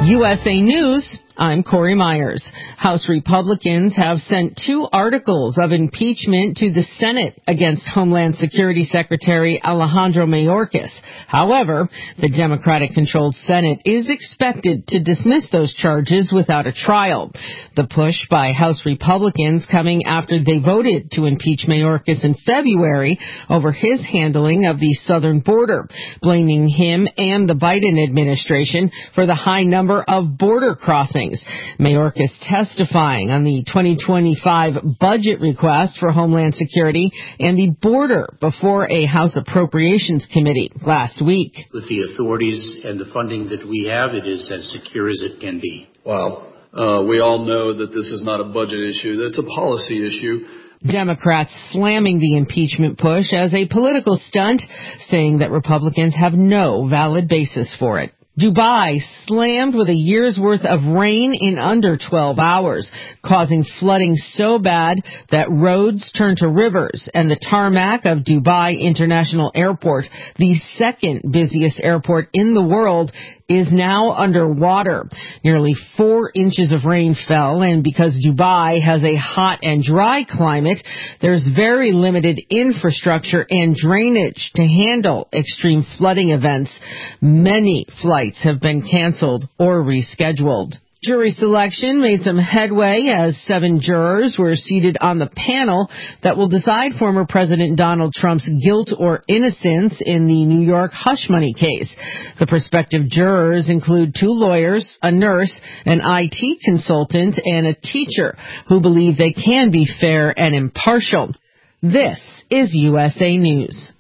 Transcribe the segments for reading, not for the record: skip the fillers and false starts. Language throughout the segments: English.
USA News, I'm Corey Myers. House Republicans have sent 2 articles of impeachment to the Senate against Homeland Security Secretary Alejandro Mayorkas. However, the Democratic-controlled Senate is expected to dismiss those charges without a trial. The push by House Republicans coming after they voted to impeach Mayorkas in February over his handling of the southern border, blaming him and the Biden administration for the high number of border crossings. Mayorkas testifying on the 2025 budget request for Homeland Security and the border before a House Appropriations Committee last week. With the authorities and the funding that we have, it is as secure as it can be. Wow. We all know that this is not a budget issue. That's a policy issue. Democrats slamming the impeachment push as a political stunt, saying that Republicans have no valid basis for it. Dubai slammed with a year's worth of rain in under 12 hours, causing flooding so bad that roads turned to rivers, and the tarmac of Dubai International Airport, the second busiest airport in the world, is now underwater. Nearly 4 inches of rain fell, and because Dubai has a hot and dry climate, there's very limited infrastructure and drainage to handle extreme flooding events. Many flights have been canceled or rescheduled. Jury selection made some headway as 7 jurors were seated on the panel that will decide former President Donald Trump's guilt or innocence in the New York hush money case. The prospective jurors include 2 lawyers, a nurse, an IT consultant, and a teacher who believe they can be fair and impartial. This is USA News.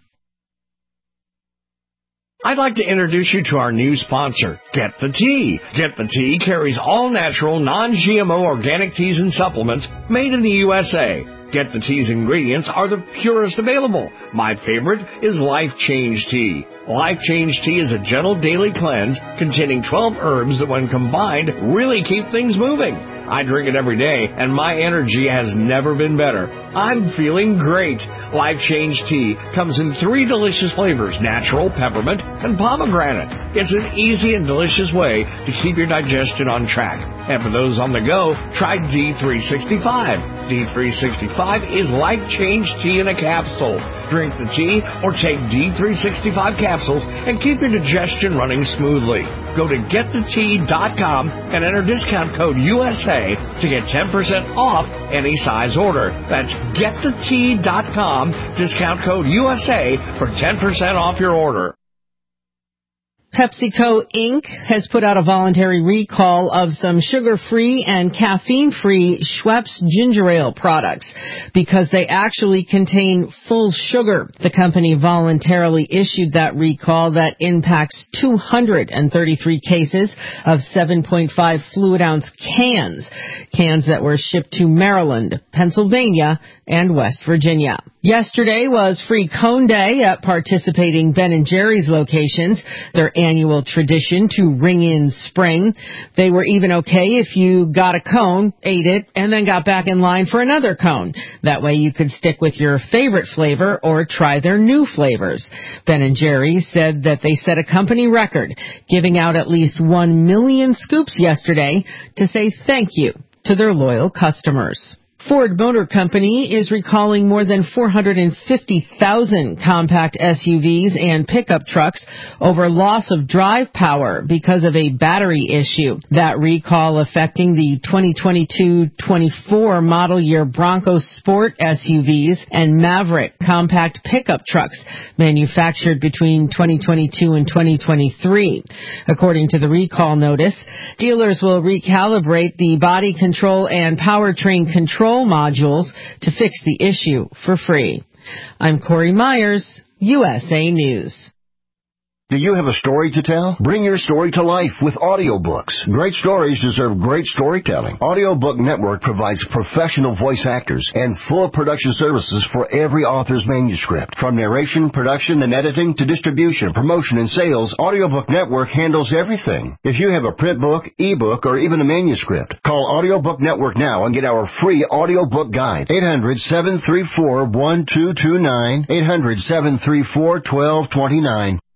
I'd like to introduce you to our new sponsor, Get the Tea. Get the Tea carries all-natural, non-GMO organic teas and supplements made in the USA. Get the Tea's ingredients are the purest available. My favorite is Life Change Tea. Life Change Tea is a gentle daily cleanse containing 12 herbs that when combined really keep things moving. I drink it every day, and my energy has never been better. I'm feeling great. Life Change Tea comes in 3 delicious flavors, natural, peppermint, and pomegranate. It's an easy and delicious way to keep your digestion on track. And for those on the go, try D365. D365 is Life Change Tea in a capsule. Drink the tea or take D365 capsules and keep your digestion running smoothly. Go to getthetea.com and enter discount code USA to get 10% off any size order. That's getthetea.com, discount code USA for 10% off your order. PepsiCo Inc. has put out a voluntary recall of some sugar-free and caffeine-free Schweppes ginger ale products because they actually contain full sugar. The company voluntarily issued that recall that impacts 233 cases of 7.5 fluid-ounce cans that were shipped to Maryland, Pennsylvania, and West Virginia. Yesterday was Free Cone Day at participating Ben & Jerry's locations, their annual tradition to ring in spring. They were even okay if you got a cone, ate it, and then got back in line for another cone. That way you could stick with your favorite flavor or try their new flavors. Ben & Jerry's said that they set a company record, giving out at least 1 million scoops yesterday to say thank you to their loyal customers. Ford Motor Company is recalling more than 450,000 compact SUVs and pickup trucks over loss of drive power because of a battery issue. That recall affecting the 2022-24 model year Bronco Sport SUVs and Maverick compact pickup trucks manufactured between 2022 and 2023. According to the recall notice, dealers will recalibrate the body control and powertrain control modules to fix the issue for free. I'm Corey Myers, USA News. Do you have a story to tell? Bring your story to life with audiobooks. Great stories deserve great storytelling. Audiobook Network provides professional voice actors and full production services for every author's manuscript. From narration, production, and editing to distribution, promotion, and sales, Audiobook Network handles everything. If you have a print book, ebook, or even a manuscript, call Audiobook Network now and get our free audiobook guide. 800-734-1229. 800-734-1229.